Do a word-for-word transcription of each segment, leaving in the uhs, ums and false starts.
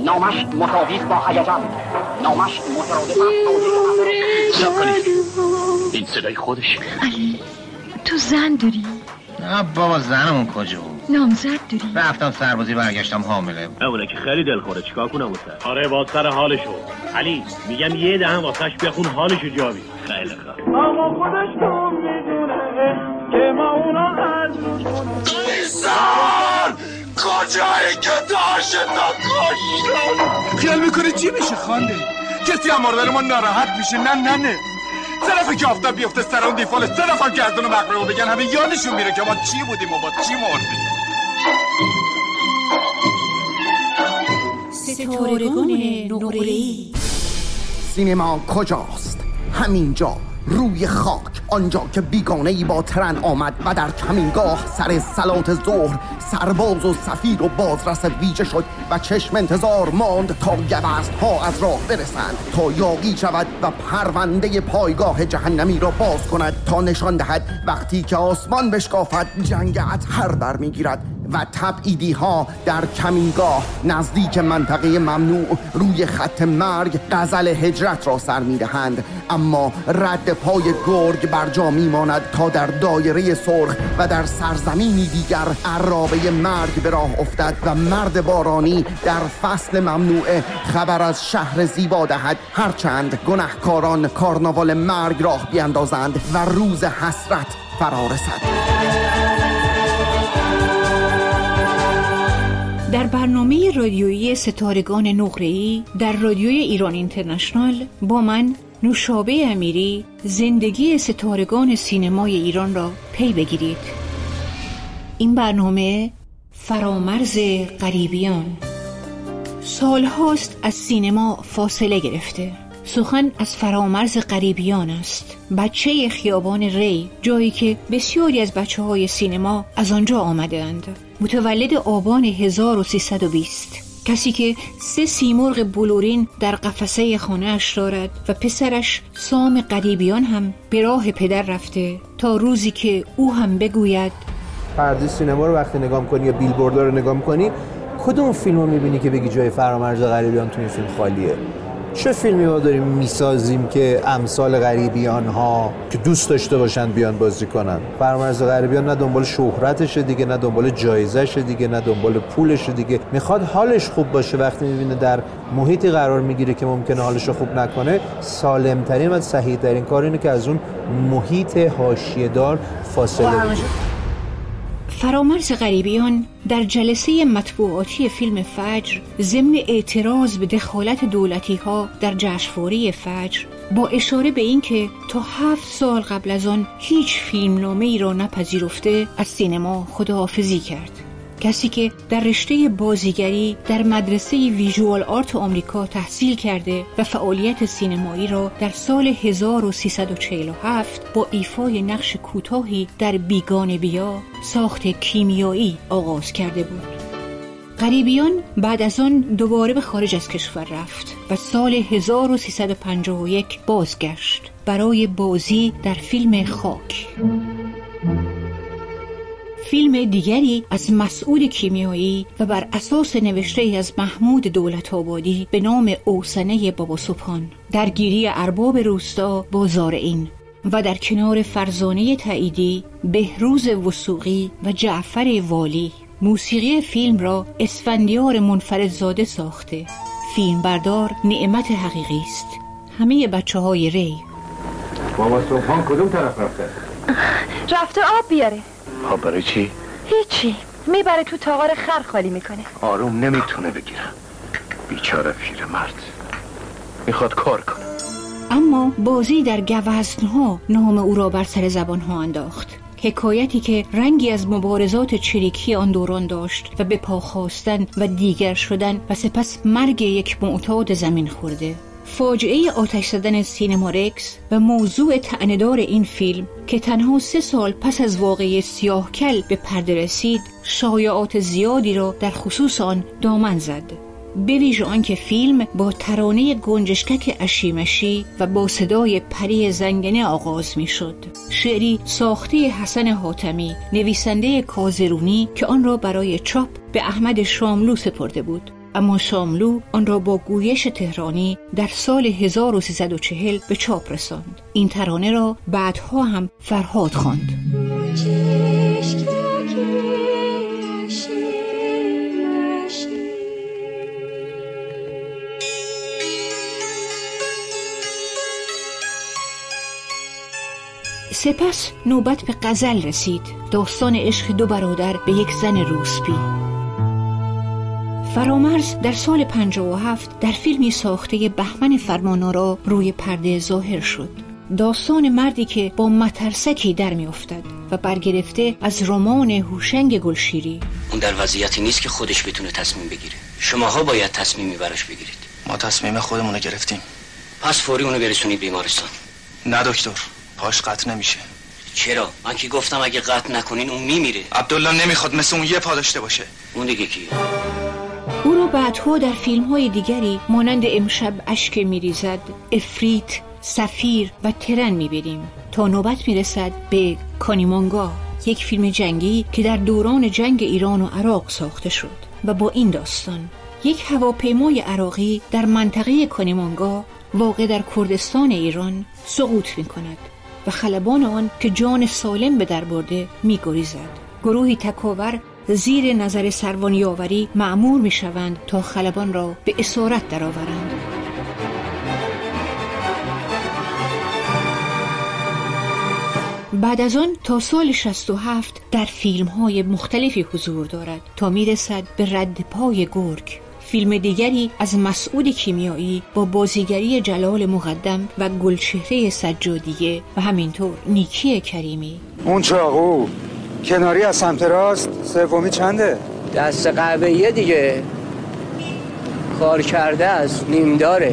نامش مساویست با هیجان، نامش مترادف است. سب کنید، این صدای خودش. علی تو زن داری؟ نه بابا زنمون کجا؟ نامزد داری؟ رفتم سربازی برگشتم حامله. اونه که خیلی دلخوره، چیکار کنم واسه؟ آره با سر حالشو. علی میگم یه دهن واسش بخون حالشو جا بی. خیلی خوب. اما خودش تو میدونه که ما اونا از ایسان کجایی که داشت تا کشتن؟ خیال میکنی چی میشه خانده؟ کسی هم مردن ما ناراحت میشه؟ نه نه نه طرف که آفتاب بیفته سر اون دیفال سه نفر گردون و مقربه بگن همه یادشون میره که ما چی بودیم و با چی مردیم. ستارگان نقره‌ای. سینما کجاست؟ همینجا روی خاک، آنجا که بیگانه ای با ترن آمد و در کمینگاه سر صلات ظهر سرباز و سفیر و بازرس ویژه شد و چشم انتظار ماند تا گوزن ها از راه برسند، تا یاغی شود و پرونده پایگاه جهنمی را باز کند، تا نشان دهد وقتی که آسمان بشکافد جنگ اطهر در میگیرد و تبعیدی ها در کمینگاه نزدیک منطقه ممنوع روی خط مرگ غزل هجرت را سر میدهند. اما رد پای گرگ بر جا میماند تا در دایره سرخ و در سرزمینی دیگر عرابه مرگ به راه افتد و مرد بارانی در فصل ممنوع خبر از شهر زیبا دهد، هرچند گناهکاران کارناوال مرگ راه بیندازند و روز حسرت فرا رسد. در برنامه رادیویی ستارگان نقره‌ای در رادیوی ایران اینترنشنال با من نوشابه امیری زندگی ستارگان سینمای ایران را پی بگیرید. این برنامه فرامرز غریبیان. سالهاست از سینما فاصله گرفته. سخن از فرامرز غریبیان است، بچه خیابان ری، جایی که بسیاری از بچه های سینما از آنجا آمده اند. متولد آبان هزار و سیصد و بیست، کسی که سه سیمرغ بلورین در قفسه خانه‌اش دارد و پسرش سام غریبیان هم به راه پدر رفته تا روزی که او هم بگوید. پرده سینما رو وقتی نگاه کنی یا بیلبوردها رو نگاه کنی، کدوم فیلم رو میبینی که بگی جای فرامرز غریبیان تو این فیلم خالیه؟ چه فیلمی ما داریم میسازیم که امثال غریبیان ها که دوست داشته باشن بیان بازی کنن؟ فرامرز غریبیان نه دنبال شهرتشه دیگه، نه دنبال جایزشه دیگه، نه دنبال پولشه دیگه. میخواد حالش خوب باشه. وقتی میبینه در محیطی قرار میگیره که ممکنه حالش رو خوب نکنه، سالمترین و صحیح ترین کار اینه که از اون محیط حاشیه‌دار فاصله بگیره. فرامرز غریبیان در جلسه مطبوعاتی فیلم فجر ضمن اعتراض به دخالت دولتی ها در جشنواره فجر با اشاره به این که تا هفت سال قبل از آن هیچ فیلمنامه ای را نپذیرفته از سینما خداحافظی کرد. کسی که در رشته بازیگری در مدرسه ویژوال آرت آمریکا تحصیل کرده و فعالیت سینمایی را در سال هزار و سیصد و چهل و هفت با ایفای نقش کوتاهی در بیگانه بیا ساخت کیمیایی آغاز کرده بود. غریبیان بعد از آن دوباره به خارج از کشور رفت و سال هزار و سیصد و پنجاه و یک بازگشت برای بازی در فیلم خاک. فیلم دیگری از مسعود کیمیایی و بر اساس نوشته از محمود دولت‌آبادی به نام اوسنه بابا سبحان، درگیری ارباب روستا با زارعین، و در کنار فرزانه تعییدی، بهروز وثوقی و جعفر والی. موسیقی فیلم را اسفندیار منفردزاده ساخته. فیلم بردار نعمت حقیقی است. همه بچه های ری. بابا سبحان کدوم طرف رفته؟ رفته آب بیاره. آب برای چی؟ هیچی، میبره تو تاغار خر خالی میکنه. آروم نمیتونه بگیرم، بیچاره پیرمرد میخواد کار کنه. اما بازی در گوزنها نام او را بر سر زبانها انداخت. حکایتی که رنگی از مبارزات چریکی آن دوران داشت و به پا خواستن و دیگر شدن و سپس مرگ یک معتاد زمین خورده. فاجعه آتش زدن سینما رکس و موضوع طعنه‌دار این فیلم که تنها سه سال پس از واقعه سیاهکل به پرده رسید، شایعات زیادی را در خصوص آن دامن زد. به ویژه آنکه فیلم با ترانه گنجشکک اشیمشی و با صدای پری زنگنه آغاز می شد. شعری ساخته حسن حاتمی، نویسنده کازرونی، که آن را برای چاپ به احمد شاملو سپرده بود. اما شاملو آن را با گویش تهرانی در سال هزار و سیصد و چهل به چاپ رساند. این ترانه را بعدها هم فرهاد خواند. سپس نوبت به غزل رسید، داستان عشق دو برادر به یک زن روسپی. فرامرز در سال پنجاه و هفت در فیلمی ساخته بهمن فرمانآرا روی پرده ظاهر شد. داستان مردی که با مترسکی در می افتد و برگرفته از رمان هوشنگ گلشیری. اون در وضعیتی نیست که خودش بتونه تصمیم بگیره. شماها باید تصمیمی براش بگیرید. ما تصمیم خودمون رو گرفتیم. پس فوری اونو برسونید بیمارستان. نه دکتر، پاش قطع نمیشه. چرا؟ من که گفتم اگه قطع نکنین اون میمیره. عبدالله نمیخواد مثل اون یه پا داشته باشه. اون دیگه کیه؟ او را بعدها در فیلم‌های دیگری مانند امشب اشک میریزد، افریت، سفیر و ترن میبینیم تا نوبت میرسد به کانیمانگا، یک فیلم جنگی که در دوران جنگ ایران و عراق ساخته شد و با این داستان: یک هواپیمای عراقی در منطقه کانیمانگا واقع در کردستان ایران سقوط می‌کند و خلبان آن که جان سالم به در برده می‌گریزد. گروهی تکاور زیر نظر سروان یاوری مأمور می‌شوند تا خلبان را به اسارت درآورند. بعد از آن تا سال شصت و هفت در فیلم‌های مختلفی حضور دارد تا میرسد به رد پای گرگ، فیلم دیگری از مسعود کیمیایی با بازیگری جلال مقدم و گلچهره سجادیه و همینطور نیکی کریمی. اون چاقو کناری از سمت راست، سومی چنده؟ دست قهوه‌ایه دیگه، کار کرده از نیم داره،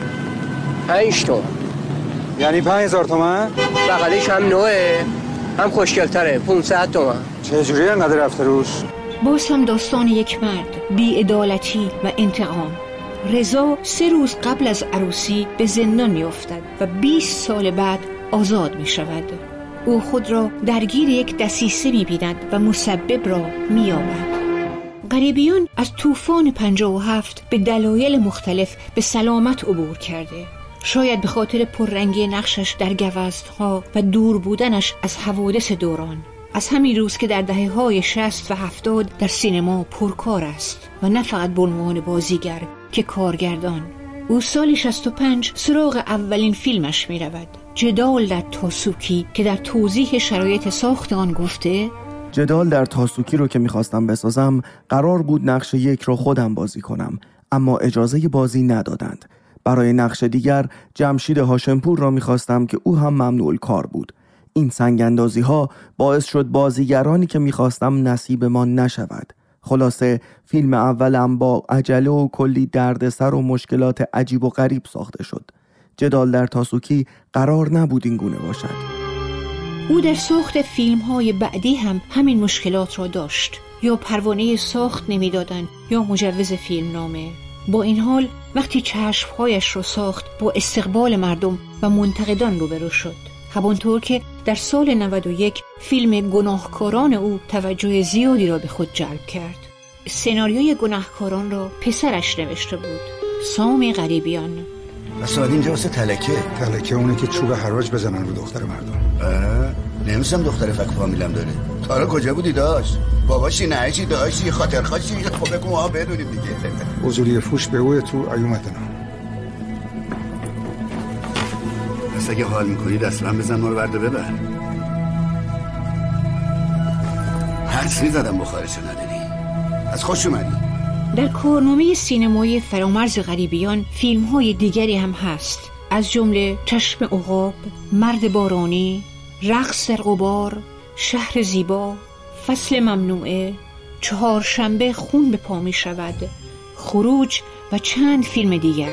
پنج تومن. یعنی پنج هزار تومن؟ بغلیش هم نوعه هم خوشگلتره، پونصد تومن. چجوری انقدر رفته روش؟ باز هم داستان یک مرد بی‌عدالتی و انتقام. رضا سه روز قبل از عروسی به زندان می افتد و بیست سال بعد آزاد می شود. او خود را درگیر یک دسیسه می بیند و مسبب را می یابد. غریبیان از طوفان پنجاه و هفت به دلایل مختلف به سلامت عبور کرده. شاید به خاطر پررنگی نقشش در گوزن‌ها و دور بودنش از حوادث دوران. از همین روز که در دهه‌های شصت و هفتاد در سینما پرکار است و نه فقط به عنوان بازیگر که کارگردان. او سال شصت و پنج سراغ اولین فیلمش می رود، جدال در تاسوکی، که در توضیح شرایط ساخت آن گفته: جدال در تاسوکی رو که میخواستم بسازم قرار بود نقش یک رو خودم بازی کنم، اما اجازه بازی ندادند. برای نقش دیگر جمشید هاشمپور را میخواستم که او هم ممنوع الکار بود. این سنگ‌اندازی ها باعث شد بازیگرانی که میخواستم نصیب ما نشود. خلاصه فیلم اولم با عجله و کلی دردسر و مشکلات عجیب و غریب ساخته شد. جدال در تاسوکی قرار نبود این گونه باشد. او در ساخت فیلم‌های بعدی هم همین مشکلات را داشت. یا پروانه ساخت نمیدادند یا مجوز فیلمنامه. با این حال وقتی چشمهایش را ساخت با استقبال مردم و منتقدان روبرو شد. همانطور که در سال نود و یک فیلم گناهکاران او توجه زیادی را به خود جلب کرد. سناریوی گناهکاران را پسرش نوشته بود، سام غریبیان. اصلا اینجا واسه تلکه تلکه اونه که چوب حراج بزنن رو دختر مردم. نمیستم دختر فک فامیلم داره. تارا کجا بودی داشت؟ باباشی نهیچی داشتی خاطر خواهشی خب بگو ما بدونیم دیگه. بزرگی فوش به اوی تو ایومتنا. پس اگه حال میکنی دست من بزن ما رو برده ببر. حرس میزدم بخارشو نداری. از خوش اومدی. در کارنامه سینمایی فرامرز غریبیان فیلم‌های دیگری هم هست، از جمله چشم عقاب، مرد بارانی، رقص در غبار، شهر زیبا، فصل ممنوعه، چهارشنبه خون به پا می شود، خروج و چند فیلم دیگر.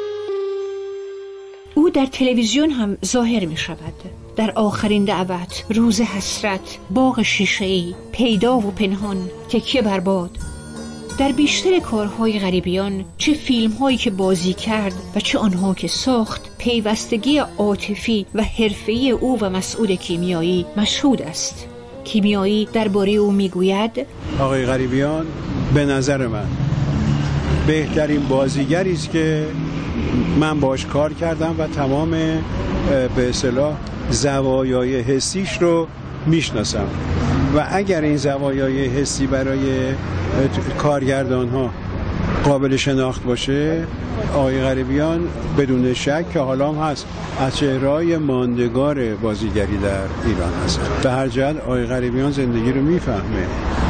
او در تلویزیون هم ظاهر می شود، در آخرین دعوت، روز حسرت، باغ شیشه‌ای، پیدا و پنهان، تکیه بر باد. در بیشتر کارهای غریبیان، چه فیلم‌هایی که بازی کرد و چه آنها که ساخت، پیوستگی عاطفی و حرفه‌ای او و مسعود کیمیایی مشهود است. کیمیایی درباره او میگوید: آقای غریبیان به نظر من بهترین بازیگری است که من باش کار کردم و تمام به اصطلاح زوایای حسیش رو میشناسم و اگر این زوایای حسی برای کارگردان ها قابل شناخت باشه، آقای غریبیان بدون شک که حالا هم هست از چهره‌های ماندگار بازیگری در ایران هست. به هر جهت آقای غریبیان زندگی رو میفهمه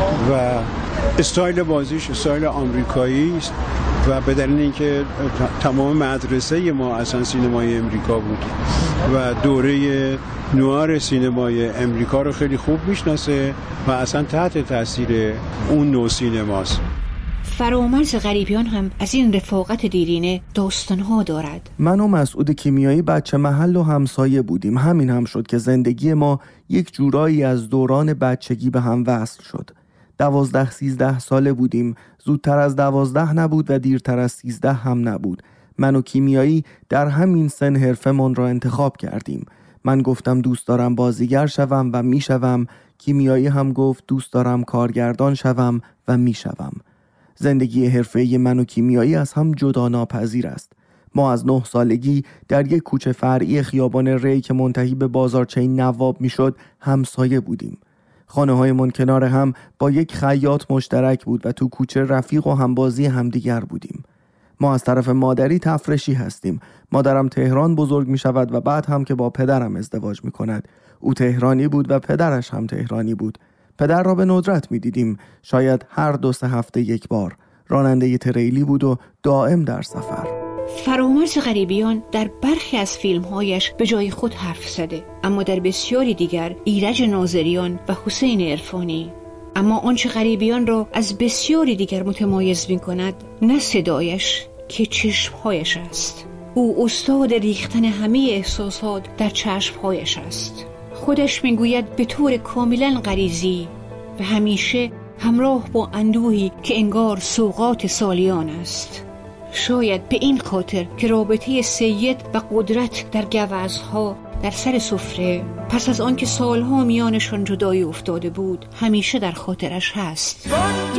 و استایل بازیش استایل آمریکایی است و به دلیل اینکه تمام مدرسه ما اصلا سینمای امریکا بود و دوره نوار سینمای امریکا رو خیلی خوب میشناسه و اصلا تحت تاثیر اون نوع سینماست. فرامرز غریبیان هم از این رفاقت دیرینه داستانها دارد. من و مسعود کیمیایی بچه محل و همسایه بودیم. همین هم شد که زندگی ما یک جورایی از دوران بچگی به هم وصل شد. دوازده سیزده ساله بودیم. زودتر از دوازده نبود و دیرتر از سیزده هم نبود. من و کیمیایی در همین سن حرفمون را انتخاب کردیم. من گفتم دوست دارم بازیگر شوم و می شوم. کیمیایی هم گفت دوست دارم کارگردان شوم و می شوم. زندگی حرفه‌ای من و کیمیایی از هم جدا ناپذیر است. ما از نه سالگی در یک کوچه فرعی خیابان ری که منتهی به بازارچه نواب میشد همسایه بودیم. خانه‌هایمان کنار هم با یک خیاط مشترک بود و تو کوچه رفیق و همبازی همدیگر بودیم. ما از طرف مادری تفرشی هستیم. مادرم تهران بزرگ می شود و بعد هم که با پدرم ازدواج می کند. او تهرانی بود و پدرش هم تهرانی بود. پدر را به ندرت می دیدیم، شاید هر دو سه هفته یک بار. راننده تریلی بود و دائم در سفر. فرامرز غریبیان در برخی از فیلمهایش به جای خود حرف زده، اما در بسیاری دیگر ایرج ناظریان و حسین عرفانی. اما آنچه غریبیان را از بسیاری دیگر متمایز می کند نه صدایش که چشمهایش است. او استاد ریختن همه احساسات در چشمهایش است. خودش میگوید به طور کاملا غریزی و همیشه همراه با اندوهی که انگار سوغات سالیان است. شاید به این خاطر که رابطه سید و قدرت در گوزها در سر سفره پس از آنکه سالها میانشان جدایی افتاده بود همیشه در خاطرش هست.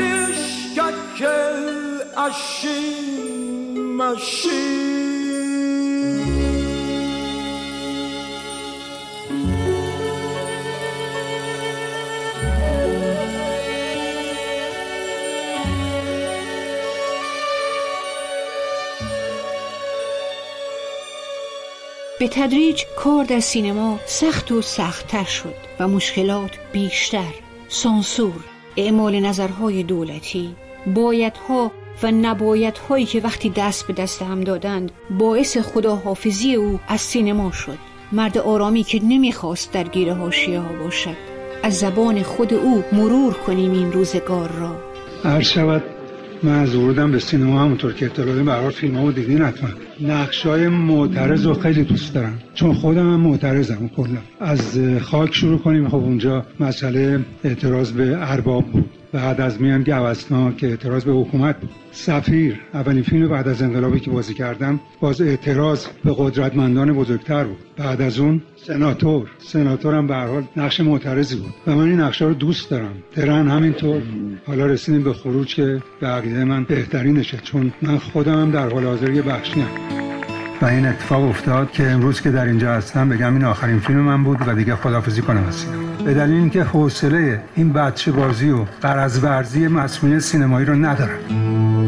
به تدریج کار در سینما سخت و سخت‌تر شد و مشکلات بیشتر. سانسور، اعمال نظرهای دولتی، بایدها و نبایدهایی که وقتی دست به دست هم دادند باعث خداحافظی او از سینما شد. مرد آرامی که نمیخواست درگیر حاشیه ها باشد. از زبان خود او مرور کنیم این روزگار را. هر شود من از ورودم به سینما همونطور که اطلاع داریم به هر حال فیلمامو دیدین حتما. نقشای معترض رو خیلی دوست دارم چون خودم هم معترضم کلا. از خاک شروع کنیم. خب اونجا مسئله اعتراض به ارباب بود. بعد از میان گوسنا که اعتراض به حکومت بود. سفیر اولین فیلم بعد از انقلابی که بازی کردم باز اعتراض به قدرتمندان بزرگتر بود. بعد از اون سناتور سناتورم به هر حال نقش معترضی بود و من این نقشا رو دوست دارم. ترن همینطور. حالا رسیدیم به خروج که به عقیده من بهترینشه چون من خودم هم در حال حاضر یه بخشیم و این اتفاق افتاد که امروز که در اینجا هستم بگم این آخرین فیلم من بود و دیگه خداحافظی کنم از سینما. به دلیل اینکه حوصله این بچه بازی و غرض ورزی مسئولین سینمایی رو ندارم.